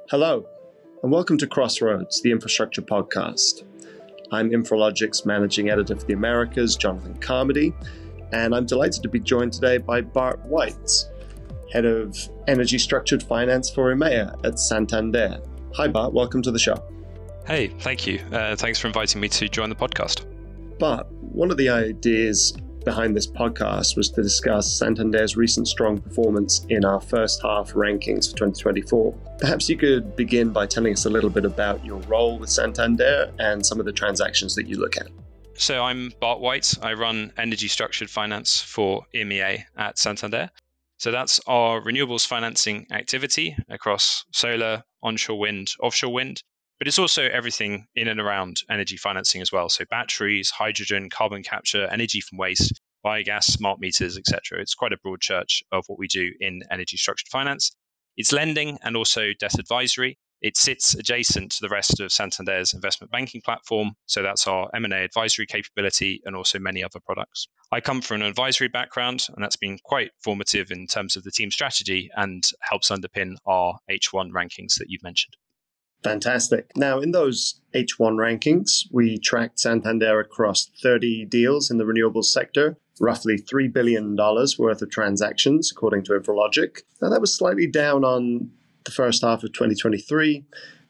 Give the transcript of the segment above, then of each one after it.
Hello, and welcome to Crossroads, the infrastructure podcast. I'm Infralogic's managing editor for the Americas, Jonathan Carmody, and I'm delighted to be joined today by Bart White, head of energy structured finance for EMEA at Santander. Hi, Bart. Welcome to the show. Hey, thank you. Thanks for inviting me to join the podcast. Bart, one of the ideas behind this podcast was to discuss Santander's recent strong performance in our first half rankings for 2024. Perhaps you could begin by telling us a little bit about your role with Santander and some of the transactions that you look at. So I'm Bart White. I run energy structured finance for EMEA at Santander. So that's our renewables financing activity across solar, onshore wind, offshore wind, but it's also everything in and around energy financing as well. So batteries, hydrogen, carbon capture, energy from waste, biogas, smart meters, etc. It's quite a broad church of what we do in energy structured finance. It's lending and also debt advisory. It sits adjacent to the rest of Santander's investment banking platform. So that's our M&A advisory capability and also many other products. I come from an advisory background, and that's been quite formative in terms of the team strategy and helps underpin our H1 rankings that you've mentioned. Fantastic. Now, in those H1 rankings, we tracked Santander across 30 deals in the renewables sector, roughly $3 billion worth of transactions, according to Infralogic. Now, that was slightly down on the first half of 2023,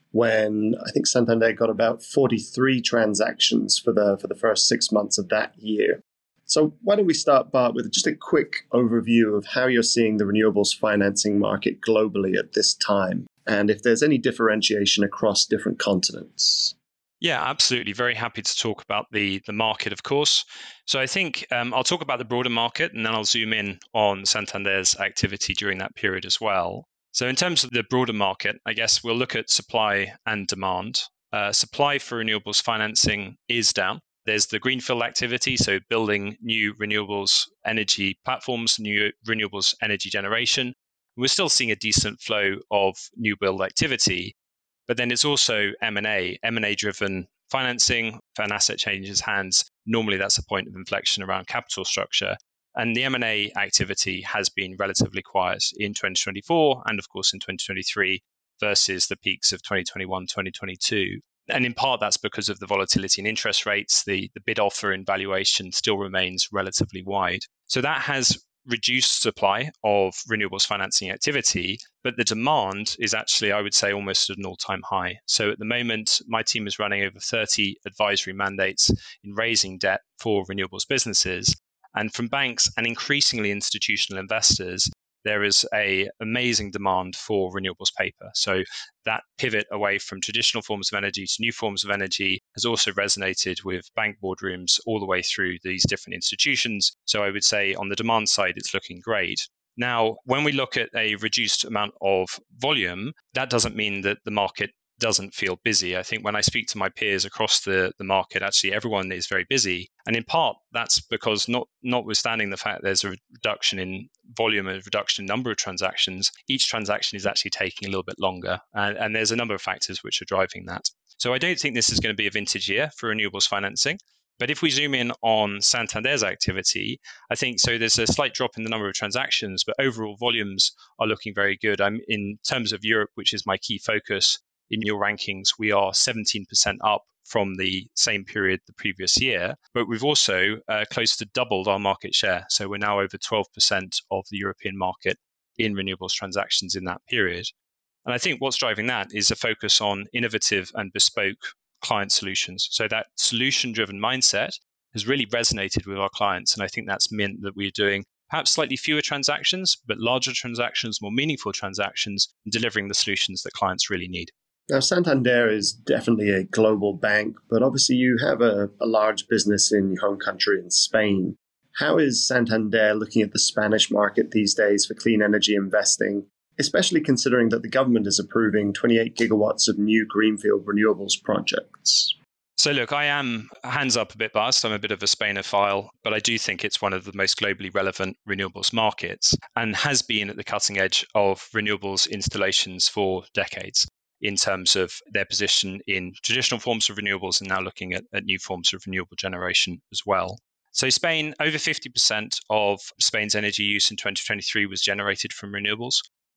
when I think Santander got about 43 transactions for the first 6 months of that year. So why don't we start, Bart, with just a quick overview of how you're seeing the renewables financing market globally at this time, and if there's any differentiation across different continents. Yeah, absolutely. Very happy to talk about the market, of course. So I think I'll talk about the broader market, and then I'll zoom in on Santander's activity during that period as well. So in terms of the broader market, I guess we'll look at supply and demand. Supply for renewables financing is down. There's the greenfield activity, so building new renewables energy platforms, new renewables energy generation. We're still seeing a decent flow of new build activity, but then it's also M&A driven financing. If an asset changes hands, normally that's a point of inflection around capital structure. And the M&A activity has been relatively quiet in 2024 and, of course, in 2023 versus the peaks of 2021, 2022. And in part, that's because of the volatility in interest rates. The bid offer in valuation still remains relatively wide. So that has reduced supply of renewables financing activity, but the demand is actually, I would say, almost at an all-time high. So at the moment, my team is running over 30 advisory mandates in raising debt for renewables businesses. And from banks and increasingly institutional investors, there is an amazing demand for renewables paper. So that pivot away from traditional forms of energy to new forms of energy has also resonated with bank boardrooms all the way through these different institutions. So I would say on the demand side, it's looking great. Now, when we look at a reduced amount of volume, that doesn't mean that the market doesn't feel busy. I think when I speak to my peers across the market, actually everyone is very busy. And in part, that's because notwithstanding the fact there's a reduction in volume, a reduction in number of transactions, each transaction is actually taking a little bit longer. And there's a number of factors which are driving that. So I don't think this is going to be a vintage year for renewables financing. But if we zoom in on Santander's activity, I think so there's a slight drop in the number of transactions, but overall volumes are looking very good. I'm in terms of Europe, which is my key focus. In your rankings, we are 17% up from the same period the previous year, but we've also close to doubled our market share. So we're now over 12% of the European market in renewables transactions in that period. And I think what's driving that is a focus on innovative and bespoke client solutions. So that solution-driven mindset has really resonated with our clients. And I think that's meant that we're doing perhaps slightly fewer transactions, but larger transactions, more meaningful transactions, and delivering the solutions that clients really need. Now, Santander is definitely a global bank, but obviously you have a large business in your home country in Spain. How is Santander looking at the Spanish market these days for clean energy investing, especially considering that the government is approving 28 gigawatts of new greenfield renewables projects? So look, I am hands up a bit biased. I'm a bit of a Spainophile, but I do think it's one of the most globally relevant renewables markets and has been at the cutting edge of renewables installations for decades in terms of their position in traditional forms of renewables and now looking at new forms of renewable generation as well. So Spain, over 50% of Spain's energy use in 2023 was generated from renewables.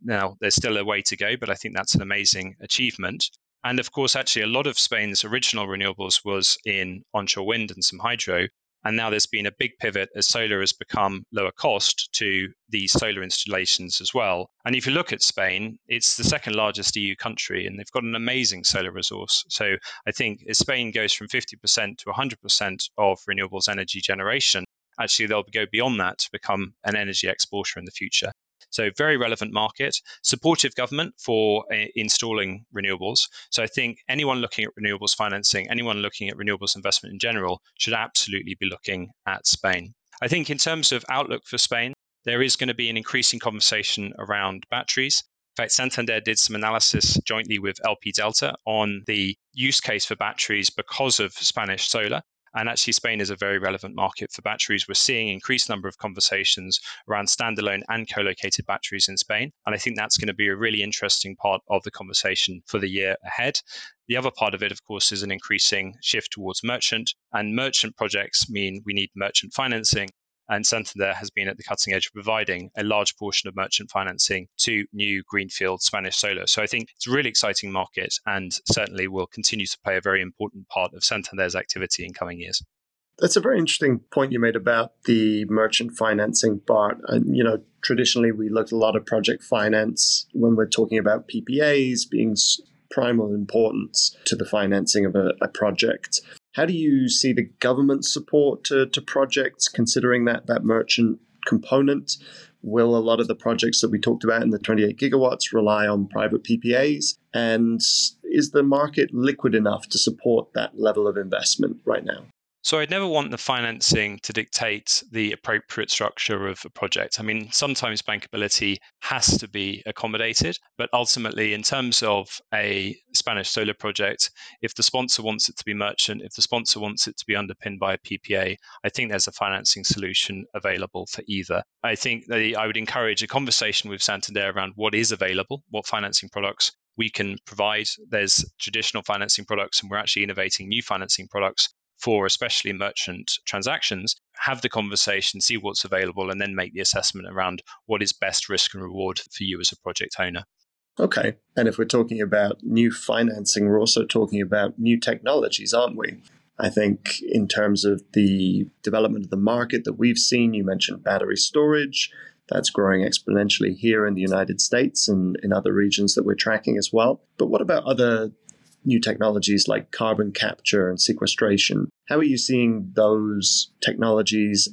Now, there's still a way to go, but I think that's an amazing achievement. And of course, actually, a lot of Spain's original renewables was in onshore wind and some hydro. And now there's been a big pivot as solar has become lower cost to these solar installations as well. And if you look at Spain, it's the second largest EU country, and they've got an amazing solar resource. So I think as Spain goes from 50% to 100% of renewables energy generation, actually they'll go beyond that to become an energy exporter in the future. So very relevant market, supportive government for installing renewables. So I think anyone looking at renewables financing, anyone looking at renewables investment in general should absolutely be looking at Spain. I think in terms of outlook for Spain, there is going to be an increasing conversation around batteries. In fact, Santander did some analysis jointly with LP Delta on the use case for batteries because of Spanish solar. And actually, Spain is a very relevant market for batteries. We're seeing an increased number of conversations around standalone and co-located batteries in Spain. And I think that's going to be a really interesting part of the conversation for the year ahead. The other part of it, of course, is an increasing shift towards merchant. And merchant projects mean we need merchant financing. And Santander has been at the cutting edge of providing a large portion of merchant financing to new greenfield Spanish solar. So I think it's a really exciting market and certainly will continue to play a very important part of Santander's activity in coming years. That's a very interesting point you made about the merchant financing part. Traditionally, we look at a lot of project finance when we're talking about PPAs being primal importance to the financing of a project. How do you see the government support to projects considering that merchant component? Will a lot of the projects that we talked about in the 28 gigawatts rely on private PPAs? And is the market liquid enough to support that level of investment right now? So I'd never want the financing to dictate the appropriate structure of a project. I mean, sometimes bankability has to be accommodated, but ultimately, in terms of a Spanish solar project, if the sponsor wants it to be merchant, if the sponsor wants it to be underpinned by a PPA, I think there's a financing solution available for either. I think that I would encourage a conversation with Santander around what is available, what financing products we can provide. There's traditional financing products, and we're actually innovating new financing products for especially merchant transactions. Have the conversation, see what's available, and then make the assessment around what is best risk and reward for you as a project owner. Okay. And if we're talking about new financing, we're also talking about new technologies, aren't we? I think in terms of the development of the market that we've seen, you mentioned battery storage. That's growing exponentially here in the United States and in other regions that we're tracking as well. But what about other new technologies like carbon capture and sequestration? How are you seeing those technologies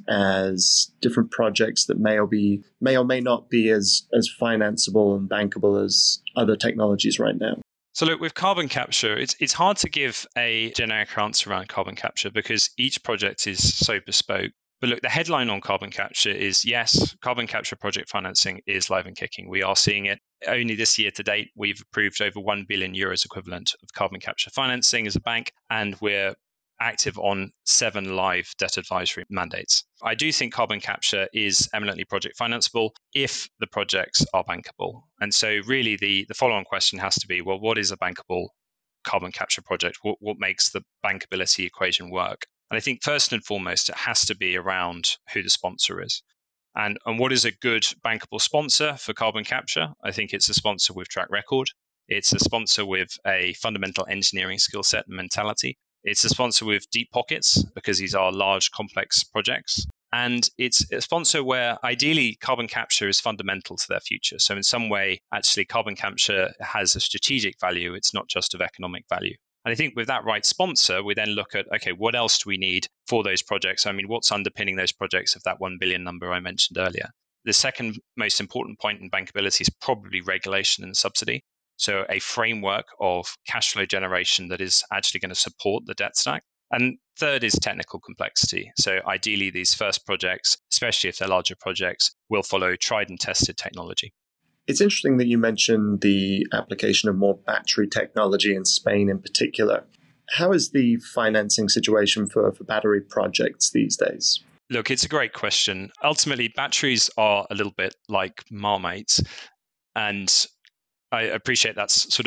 as different projects that may or may not be as financeable and bankable as other technologies right now? So look, with carbon capture, it's hard to give a generic answer around carbon capture because each project is so bespoke. But look, the headline on carbon capture is yes, carbon capture project financing is live and kicking. We are seeing it. Only this year to date, we've approved over 1 billion euros equivalent of carbon capture financing as a bank, and we're active on 7 live debt advisory mandates. I do think carbon capture is eminently project financeable if the projects are bankable. And so really the follow-on question has to be, well, what is a bankable carbon capture project? What makes the bankability equation work? And I think first and foremost, it has to be around who the sponsor is. And what is a good bankable sponsor for carbon capture? I think it's a sponsor with track record. It's a sponsor with a fundamental engineering skill set and mentality. It's a sponsor with deep pockets because these are large, complex projects. And it's a sponsor where ideally carbon capture is fundamental to their future. So in some way, actually, carbon capture has a strategic value. It's not just of economic value. And I think with that right sponsor, we then look at, okay, what else do we need for those projects? I mean, what's underpinning those projects of that 1 billion number I mentioned earlier? The second most important point in bankability is probably regulation and subsidy. So a framework of cash flow generation that is actually going to support the debt stack. And third is technical complexity. So ideally, these first projects, especially if they're larger projects, will follow tried and tested technology. It's interesting that you mentioned the application of more battery technology in Spain in particular. How is the financing situation for battery projects these days? Look, it's a great question. Ultimately, batteries are a little bit like Marmite. And I appreciate that's sort of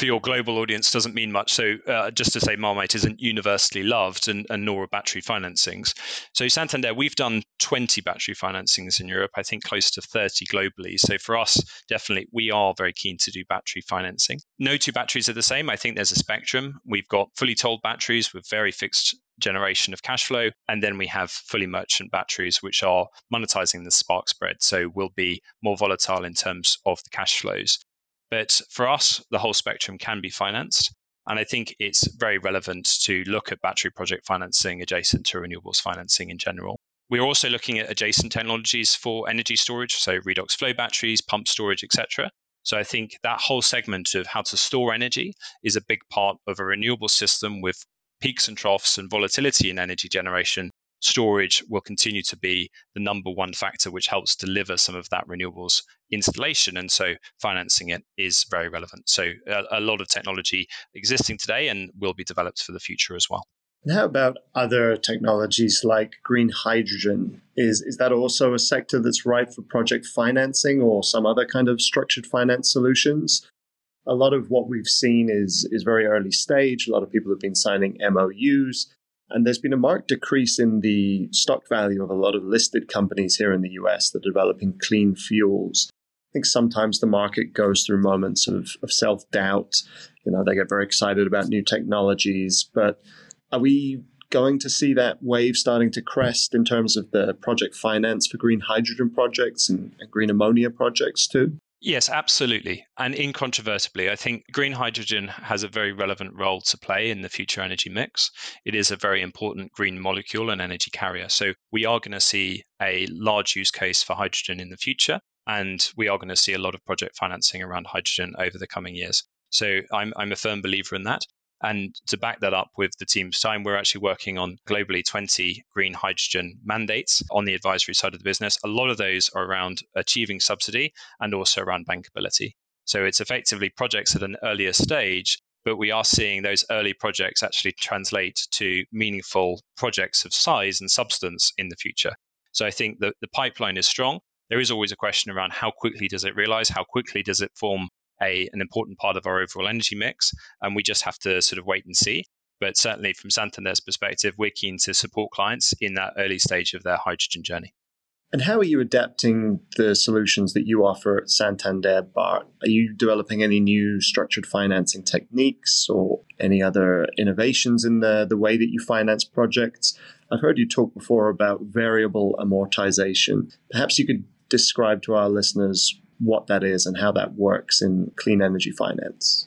for your global audience doesn't mean much. So just to say, Marmite isn't universally loved, and nor are battery financings. So Santander, we've done 20 battery financings in Europe, I think close to 30 globally. So for us, definitely, we are very keen to do battery financing. No two batteries are the same. I think there's a spectrum. We've got fully tolled batteries with very fixed generation of cash flow. And then we have fully merchant batteries, which are monetizing the spark spread. So will be more volatile in terms of the cash flows. But for us, the whole spectrum can be financed. And I think it's very relevant to look at battery project financing adjacent to renewables financing in general. We're also looking at adjacent technologies for energy storage, so redox flow batteries, pump storage, etc. So I think that whole segment of how to store energy is a big part of a renewable system with peaks and troughs and volatility in energy generation. Storage will continue to be the number one factor which helps deliver some of that renewables installation. And so financing it is very relevant. So a lot of technology existing today and will be developed for the future as well. And how about other technologies like green hydrogen? Is that also a sector that's ripe for project financing or some other kind of structured finance solutions? A lot of what we've seen is very early stage. A lot of people have been signing MOUs. And there's been a marked decrease in the stock value of a lot of listed companies here in the US that are developing clean fuels. I think sometimes the market goes through moments of self-doubt. They get very excited about new technologies. But are we going to see that wave starting to crest in terms of the project finance for green hydrogen projects and green ammonia projects too? Yes, absolutely. And incontrovertibly, I think green hydrogen has a very relevant role to play in the future energy mix. It is a very important green molecule and energy carrier. So we are going to see a large use case for hydrogen in the future, and we are going to see a lot of project financing around hydrogen over the coming years. So I'm a firm believer in that. And to back that up with the team's time, we're actually working on globally 20 green hydrogen mandates on the advisory side of the business. A lot of those are around achieving subsidy and also around bankability. So it's effectively projects at an earlier stage, but we are seeing those early projects actually translate to meaningful projects of size and substance in the future. So I think that the pipeline is strong. There is always a question around how quickly does it realize, how quickly does it form an important part of our overall energy mix, and we just have to sort of wait and see. But certainly from Santander's perspective, we're keen to support clients in that early stage of their hydrogen journey. And how are you adapting the solutions that you offer at Santander, Bart? Are you developing any new structured financing techniques or any other innovations in the way that you finance projects? I've heard you talk before about variable amortization. Perhaps you could describe to our listeners what that is and how that works in clean energy finance.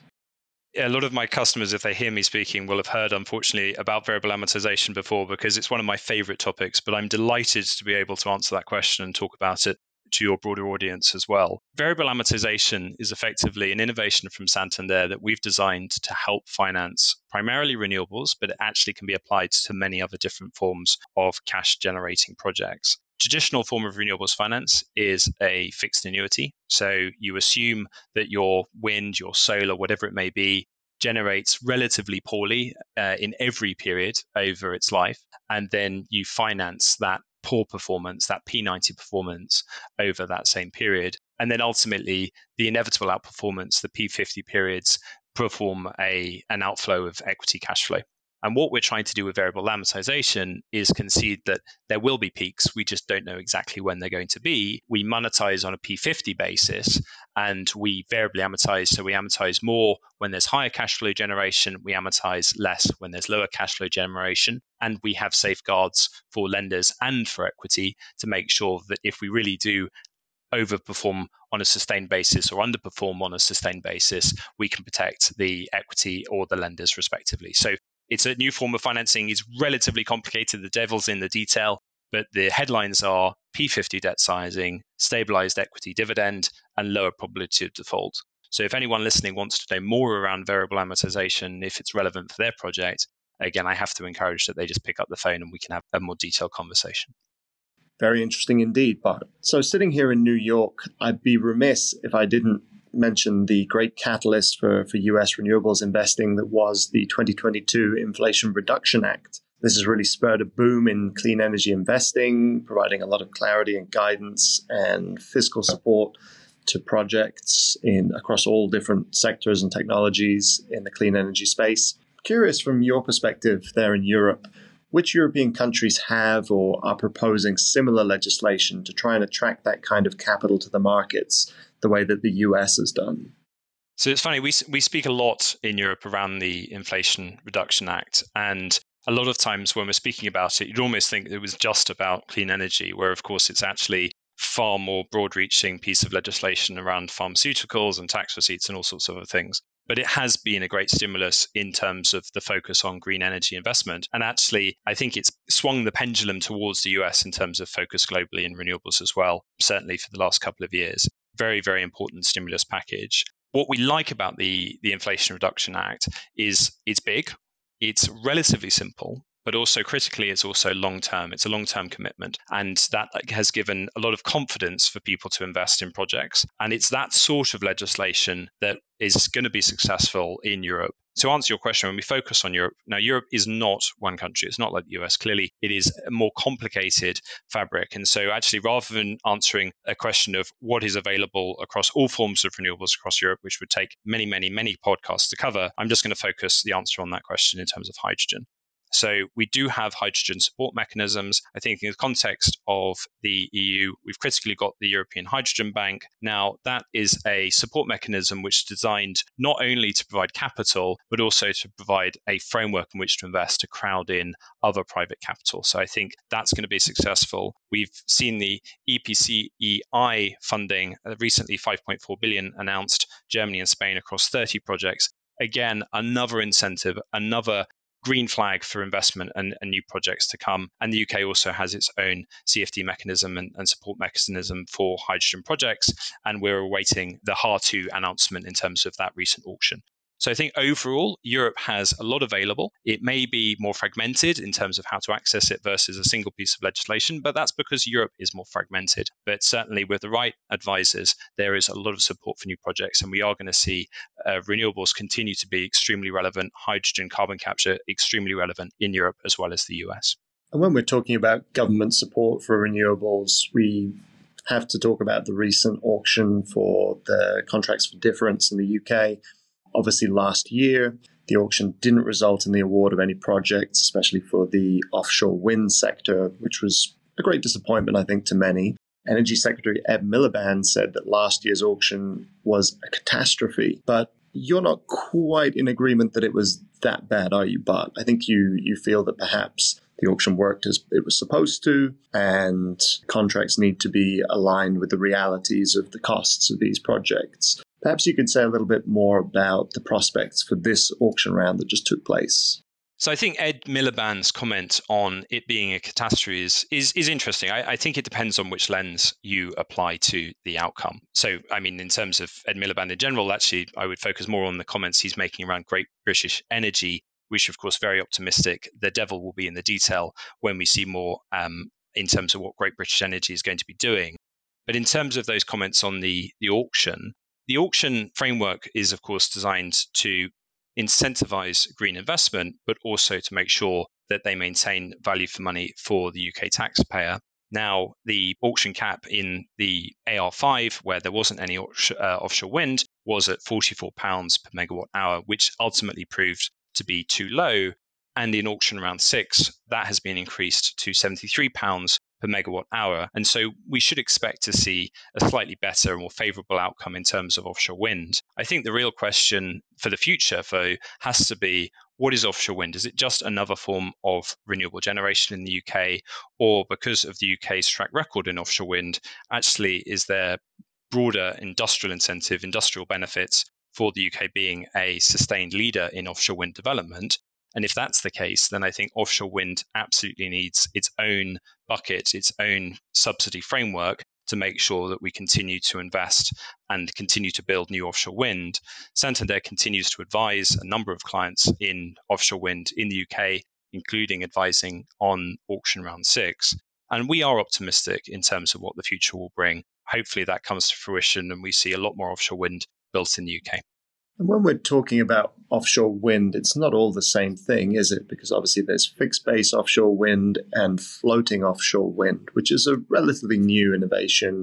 A lot of my customers, if they hear me speaking, will have heard, unfortunately, about variable amortization before because it's one of my favorite topics, but I'm delighted to be able to answer that question and talk about it to your broader audience as well. Variable amortization is effectively an innovation from Santander that we've designed to help finance primarily renewables, but it actually can be applied to many other different forms of cash generating projects. Traditional form of renewables finance is a fixed annuity. So you assume that your wind, your solar, whatever it may be, generates relatively poorly in every period over its life. And then you finance that poor performance, that P90 performance over that same period. And then ultimately, the inevitable outperformance, the P50 periods, perform an outflow of equity cash flow. And what we're trying to do with variable amortization is concede that there will be peaks. We just don't know exactly when they're going to be. We monetize on a P50 basis and we variably amortize. So we amortize more when there's higher cash flow generation. We amortize less when there's lower cash flow generation. And we have safeguards for lenders and for equity to make sure that if we really do overperform on a sustained basis or underperform on a sustained basis, we can protect the equity or the lenders respectively. So it's a new form of financing. It's relatively complicated. The devil's in the detail, but the headlines are P50 debt sizing, stabilized equity dividend, and lower probability of default. So if anyone listening wants to know more around variable amortization, if it's relevant for their project, again, I have to encourage that they just pick up the phone and we can have a more detailed conversation. Very interesting indeed, Bart. So sitting here in New York, I'd be remiss if I didn't mention the great catalyst for US renewables investing that was the 2022 Inflation Reduction Act. This has really spurred a boom in clean energy investing, providing a lot of clarity and guidance and fiscal support to projects across all different sectors and technologies in the clean energy space. Curious from your perspective there in Europe, which European countries have or are proposing similar legislation to try and attract that kind of capital to the markets the way that the US has done? So it's funny, we speak a lot in Europe around the Inflation Reduction Act, and a lot of times when we're speaking about it, you'd almost think it was just about clean energy, where of course it's actually far more broad-reaching piece of legislation around pharmaceuticals and tax receipts and all sorts of other things. But it has been a great stimulus in terms of the focus on green energy investment. And actually, I think it's swung the pendulum towards the US in terms of focus globally in renewables as well, certainly for the last couple of years. Very, very important stimulus package. What we like about the Inflation Reduction Act is it's big, it's relatively simple, but also critically, it's also long-term. It's a long-term commitment. And that has given a lot of confidence for people to invest in projects. And it's that sort of legislation that is going to be successful in Europe. To answer your question, when we focus on Europe, now Europe is not one country. It's not like the US. Clearly, it is a more complicated fabric. And so actually, rather than answering a question of what is available across all forms of renewables across Europe, which would take many, many, many podcasts to cover, I'm just going to focus the answer on that question in terms of hydrogen. So we do have hydrogen support mechanisms. I think in the context of the EU, we've critically got the European Hydrogen Bank. Now, that is a support mechanism which is designed not only to provide capital, but also to provide a framework in which to invest to crowd in other private capital. So I think that's going to be successful. We've seen the EPCEI funding, recently 5.4 billion announced, Germany and Spain across 30 projects. Again, another incentive, another green flag for investment and new projects to come. And the UK also has its own CFD mechanism and support mechanism for hydrogen projects. And we're awaiting the HAR2 announcement in terms of that recent auction. So I think overall, Europe has a lot available. It may be more fragmented in terms of how to access it versus a single piece of legislation, but that's because Europe is more fragmented. But certainly with the right advisors, there is a lot of support for new projects, and we are going to see renewables continue to be extremely relevant, hydrogen, carbon capture, extremely relevant in Europe as well as the US. And when we're talking about government support for renewables, we have to talk about the recent auction for the contracts for difference in the UK. Obviously, last year, the auction didn't result in the award of any projects, especially for the offshore wind sector, which was a great disappointment, I think, to many. Energy Secretary Ed Miliband said that last year's auction was a catastrophe, but you're not quite in agreement that it was that bad, are you, Bart? I think you feel that perhaps the auction worked as it was supposed to, and contracts need to be aligned with the realities of the costs of these projects. Perhaps you could say a little bit more about the prospects for this auction round that just took place. So I think Ed Miliband's comment on it being a catastrophe is interesting. I think it depends on which lens you apply to the outcome. So, I mean, in terms of Ed Miliband in general, actually, I would focus more on the comments he's making around Great British Energy, which, of course, very optimistic. The devil will be in the detail when we see more in terms of what Great British Energy is going to be doing. But in terms of those comments on the auction framework is, of course, designed to incentivize green investment, but also to make sure that they maintain value for money for the UK taxpayer. Now, the auction cap in the AR5, where there wasn't any offshore wind, was at £44 per megawatt hour, which ultimately proved to be too low. And in auction round 6, that has been increased to £73 per megawatt hour. And so we should expect to see a slightly better, more favorable outcome in terms of offshore wind. I think the real question for the future, though, has to be, what is offshore wind? Is it just another form of renewable generation in the UK? Or because of the UK's track record in offshore wind, actually, is there broader industrial incentive, industrial benefits for the UK being a sustained leader in offshore wind development? And if that's the case, then I think offshore wind absolutely needs its own bucket, its own subsidy framework to make sure that we continue to invest and continue to build new offshore wind. Santander continues to advise a number of clients in offshore wind in the UK, including advising on auction round 6. And we are optimistic in terms of what the future will bring. Hopefully that comes to fruition and we see a lot more offshore wind built in the UK. And when we're talking about offshore wind, it's not all the same thing, is it? Because obviously there's fixed base offshore wind and floating offshore wind, which is a relatively new innovation.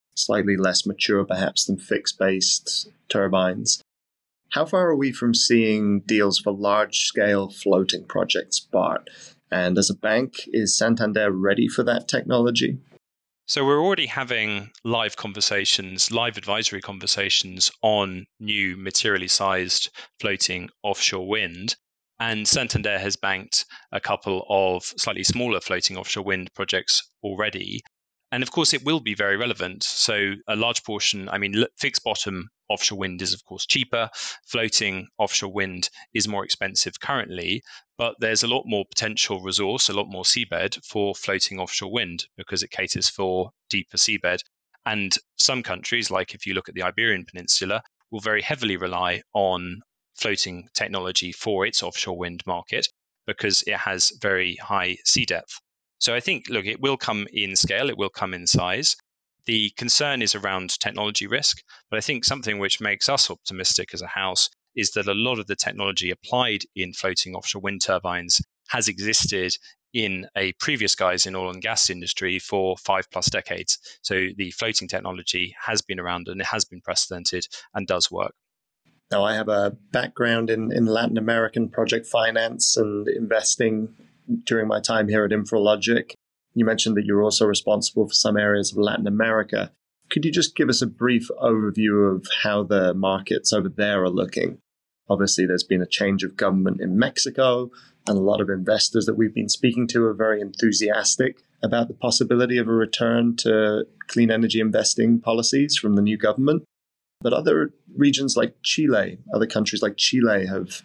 slightly less mature perhaps than fixed-based turbines. How far are we from seeing deals for large-scale floating projects, Bart? And as a bank, is Santander ready for that technology? So we're already having live conversations, live advisory conversations on new materially sized floating offshore wind. And Santander has banked a couple of slightly smaller floating offshore wind projects already. And of course, it will be very relevant. So a large portion, fixed bottom offshore wind is, of course, cheaper. Floating offshore wind is more expensive currently, but there's a lot more potential resource, a lot more seabed for floating offshore wind because it caters for deeper seabed. And some countries, like if you look at the Iberian Peninsula, will very heavily rely on floating technology for its offshore wind market because it has very high sea depth. So I think, look, it will come in scale, it will come in size. The concern is around technology risk, but I think something which makes us optimistic as a house is that a lot of the technology applied in floating offshore wind turbines has existed in a previous guise in oil and gas industry for 5+ decades. So the floating technology has been around and it has been precedented and does work. Now, I have a background in Latin American project finance and investing during my time here at InfraLogic. You mentioned that you're also responsible for some areas of Latin America. Could you just give us a brief overview of how the markets over there are looking? Obviously, there's been a change of government in Mexico, and a lot of investors that we've been speaking to are very enthusiastic about the possibility of a return to clean energy investing policies from the new government. But other regions like Chile, other countries like Chile have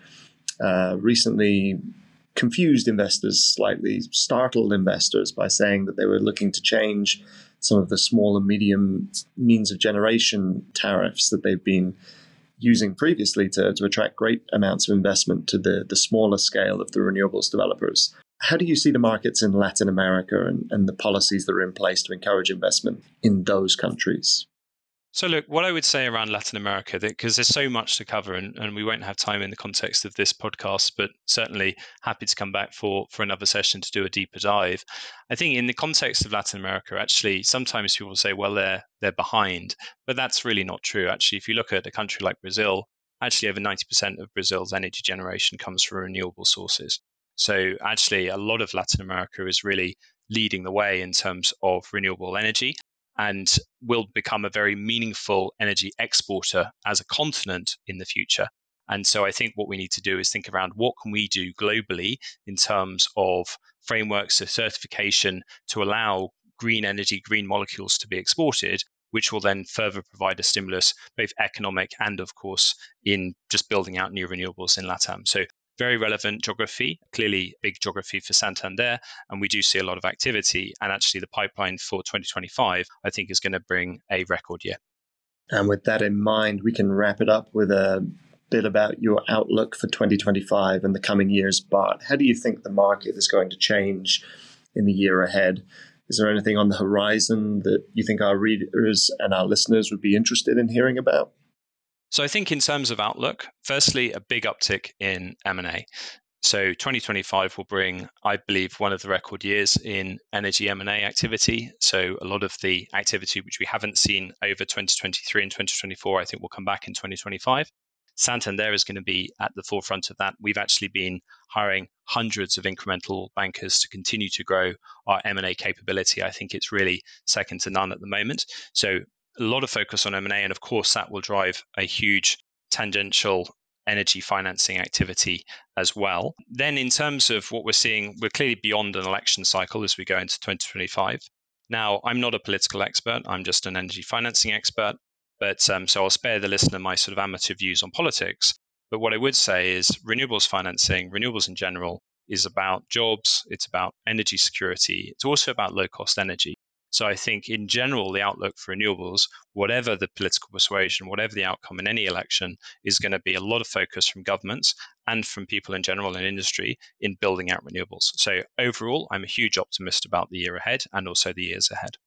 recently confused investors slightly, startled investors by saying that they were looking to change some of the small and medium means of generation tariffs that they've been using previously to attract great amounts of investment to the smaller scale of the renewables developers. How do you see the markets in Latin America and the policies that are in place to encourage investment in those countries? So look, what I would say around Latin America, because there's so much to cover and we won't have time in the context of this podcast, but certainly happy to come back for another session to do a deeper dive. I think in the context of Latin America, actually, sometimes people say, well, they're behind, but that's really not true. Actually, if you look at a country like Brazil, actually over 90% of Brazil's energy generation comes from renewable sources. So actually, a lot of Latin America is really leading the way in terms of renewable energy and will become a very meaningful energy exporter as a continent in the future. And so I think what we need to do is think around what can we do globally in terms of frameworks of certification to allow green energy, green molecules to be exported, which will then further provide a stimulus, both economic and, of course, in just building out new renewables in LATAM. So very relevant geography, clearly big geography for Santander, and we do see a lot of activity. And actually, the pipeline for 2025, I think, is going to bring a record year. And with that in mind, we can wrap it up with a bit about your outlook for 2025 and the coming years. Bart, how do you think the market is going to change in the year ahead? Is there anything on the horizon that you think our readers and our listeners would be interested in hearing about? So I think in terms of outlook, firstly, a big uptick in M&A. So 2025 will bring, I believe, one of the record years in energy M&A activity. So a lot of the activity which we haven't seen over 2023 and 2024, I think will come back in 2025. Santander is going to be at the forefront of that. We've actually been hiring hundreds of incremental bankers to continue to grow our M&A capability. I think it's really second to none at the moment. So a lot of focus on M&A, and of course that will drive a huge tangential energy financing activity as well. Then in terms of what we're seeing, we're clearly beyond an election cycle as we go into 2025. Now, I'm not a political expert, I'm just an energy financing expert, but so I'll spare the listener my sort of amateur views on politics. But what I would say is renewables financing, renewables in general, is about jobs, it's about energy security, it's also about low-cost energy. So I think in general, the outlook for renewables, whatever the political persuasion, whatever the outcome in any election, is going to be a lot of focus from governments and from people in general in industry in building out renewables. So overall, I'm a huge optimist about the year ahead and also the years ahead.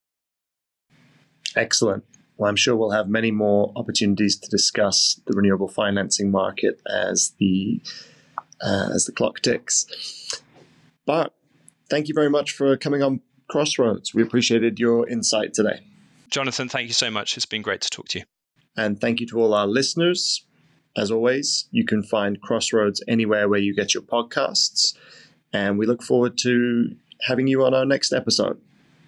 Excellent. Well, I'm sure we'll have many more opportunities to discuss the renewable financing market as the clock ticks. Bart, thank you very much for coming on Crossroads. We appreciated your insight today. Jonathan, thank you so much. It's been great to talk to you. And thank you to all our listeners. As always, you can find Crossroads anywhere where you get your podcasts. And we look forward to having you on our next episode.